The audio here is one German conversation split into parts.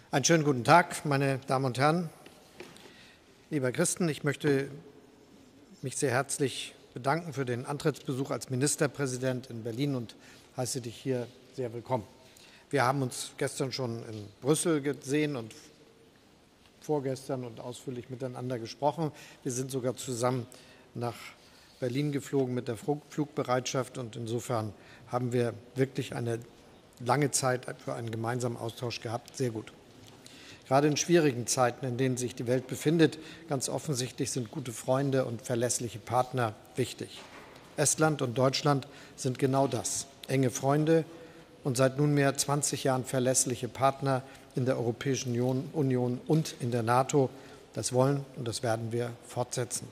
Einen schönen guten Tag, meine Damen und Herren. Lieber Christen, ich möchte mich sehr herzlich bedanken für den Antrittsbesuch als Ministerpräsident in Berlin und heiße dich hier sehr willkommen. Wir haben uns gestern schon in Brüssel gesehen und vorgestern und ausführlich miteinander gesprochen. Wir sind sogar zusammen nach Berlin geflogen mit der Flugbereitschaft und insofern haben wir wirklich eine lange Zeit für einen gemeinsamen Austausch gehabt. Sehr gut. Gerade in schwierigen Zeiten, in denen sich die Welt befindet, ganz offensichtlich sind gute Freunde und verlässliche Partner wichtig. Estland und Deutschland sind genau das, enge Freunde und seit nunmehr 20 Jahren verlässliche Partner in der Europäischen Union und in der NATO. Das wollen und das werden wir fortsetzen.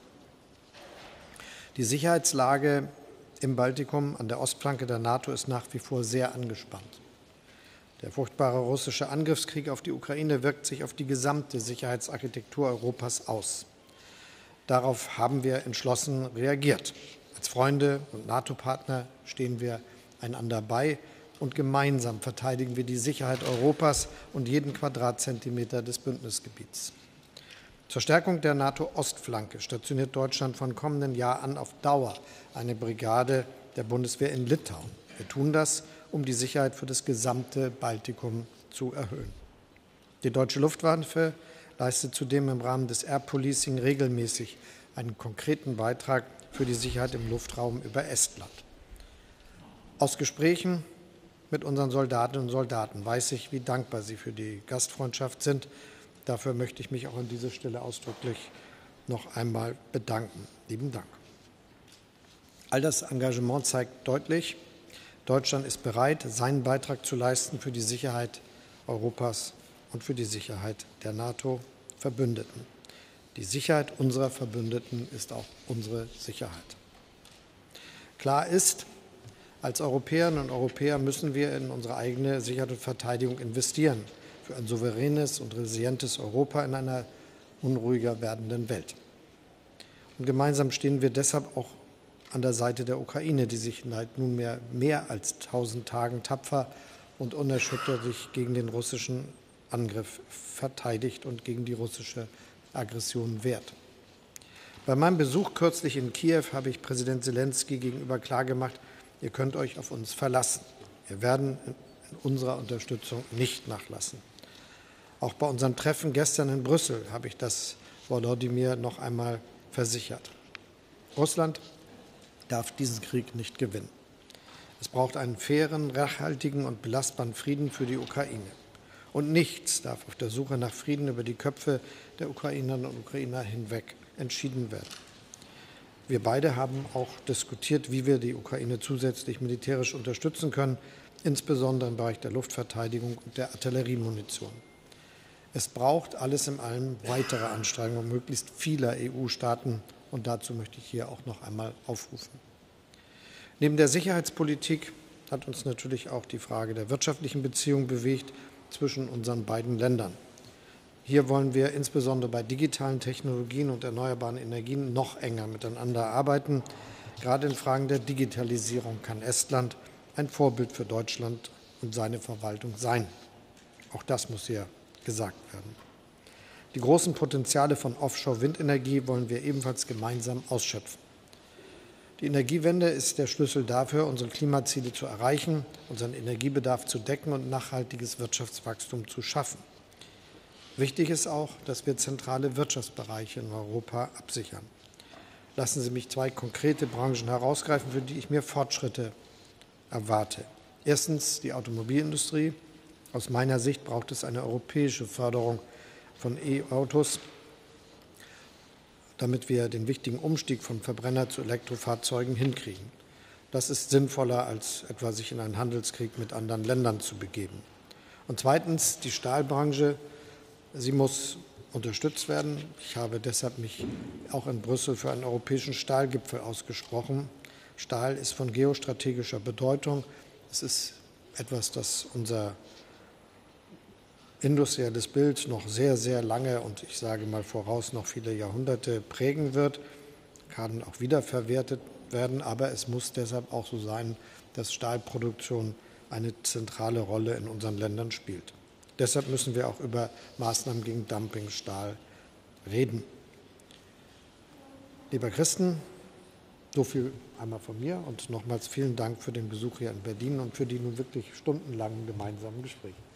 Die Sicherheitslage im Baltikum an der Ostflanke der NATO ist nach wie vor sehr angespannt. Der furchtbare russische Angriffskrieg auf die Ukraine wirkt sich auf die gesamte Sicherheitsarchitektur Europas aus. Darauf haben wir entschlossen reagiert. Als Freunde und NATO-Partner stehen wir einander bei und gemeinsam verteidigen wir die Sicherheit Europas und jeden Quadratzentimeter des Bündnisgebiets. Zur Stärkung der NATO-Ostflanke stationiert Deutschland von kommenden Jahr an auf Dauer eine Brigade der Bundeswehr in Litauen. Wir tun das, um die Sicherheit für das gesamte Baltikum zu erhöhen. Die deutsche Luftwaffe leistet zudem im Rahmen des Air Policing regelmäßig einen konkreten Beitrag für die Sicherheit im Luftraum über Estland. Aus Gesprächen mit unseren Soldatinnen und Soldaten weiß ich, wie dankbar sie für die Gastfreundschaft sind. Dafür möchte ich mich auch an dieser Stelle ausdrücklich noch einmal bedanken. Lieben Dank. All das Engagement zeigt deutlich, Deutschland ist bereit, seinen Beitrag zu leisten für die Sicherheit Europas und für die Sicherheit der NATO-Verbündeten. Die Sicherheit unserer Verbündeten ist auch unsere Sicherheit. Klar ist, als Europäerinnen und Europäer müssen wir in unsere eigene Sicherheit und Verteidigung investieren, für ein souveränes und resilientes Europa in einer unruhiger werdenden Welt. Und gemeinsam stehen wir deshalb auch an der Seite der Ukraine, die sich seit nunmehr mehr als 1000 Tagen tapfer und unerschütterlich gegen den russischen Angriff verteidigt und gegen die russische Aggression wehrt. Bei meinem Besuch kürzlich in Kiew habe ich Präsident Zelensky gegenüber klargemacht, ihr könnt euch auf uns verlassen. Wir werden in unserer Unterstützung nicht nachlassen. Auch bei unserem Treffen gestern in Brüssel habe ich das Volodymyr noch einmal versichert. Russland darf diesen Krieg nicht gewinnen. Es braucht einen fairen, nachhaltigen und belastbaren Frieden für die Ukraine. Und nichts darf auf der Suche nach Frieden über die Köpfe der Ukrainerinnen und Ukrainer hinweg entschieden werden. Wir beide haben auch diskutiert, wie wir die Ukraine zusätzlich militärisch unterstützen können, insbesondere im Bereich der Luftverteidigung und der Artilleriemunition. Es braucht alles in allem weitere Anstrengungen möglichst vieler EU-Staaten. Und dazu möchte ich hier auch noch einmal aufrufen. Neben der Sicherheitspolitik hat uns natürlich auch die Frage der wirtschaftlichen Beziehungen bewegt zwischen unseren beiden Ländern. Hier wollen wir insbesondere bei digitalen Technologien und erneuerbaren Energien noch enger miteinander arbeiten. Gerade in Fragen der Digitalisierung kann Estland ein Vorbild für Deutschland und seine Verwaltung sein. Auch das muss hier gesagt werden. Die großen Potenziale von Offshore-Windenergie wollen wir ebenfalls gemeinsam ausschöpfen. Die Energiewende ist der Schlüssel dafür, unsere Klimaziele zu erreichen, unseren Energiebedarf zu decken und nachhaltiges Wirtschaftswachstum zu schaffen. Wichtig ist auch, dass wir zentrale Wirtschaftsbereiche in Europa absichern. Lassen Sie mich 2 konkrete Branchen herausgreifen, für die ich mir Fortschritte erwarte. Erstens die Automobilindustrie. Aus meiner Sicht braucht es eine europäische Förderung von E-Autos, damit wir den wichtigen Umstieg von Verbrenner zu Elektrofahrzeugen hinkriegen. Das ist sinnvoller, als etwa sich in einen Handelskrieg mit anderen Ländern zu begeben. Und zweitens die Stahlbranche. Sie muss unterstützt werden. Ich habe deshalb mich auch in Brüssel für einen europäischen Stahlgipfel ausgesprochen. Stahl ist von geostrategischer Bedeutung. Es ist etwas, das unser industrielles Bild noch sehr, sehr lange und ich sage mal voraus noch viele Jahrhunderte prägen wird, kann auch wiederverwertet werden, aber es muss deshalb auch so sein, dass Stahlproduktion eine zentrale Rolle in unseren Ländern spielt. deshalb müssen wir auch über Maßnahmen gegen Dumpingstahl reden. Lieber Christen, so viel einmal von mir und nochmals vielen Dank für den Besuch hier in Berlin und für die nun wirklich stundenlangen gemeinsamen Gespräche.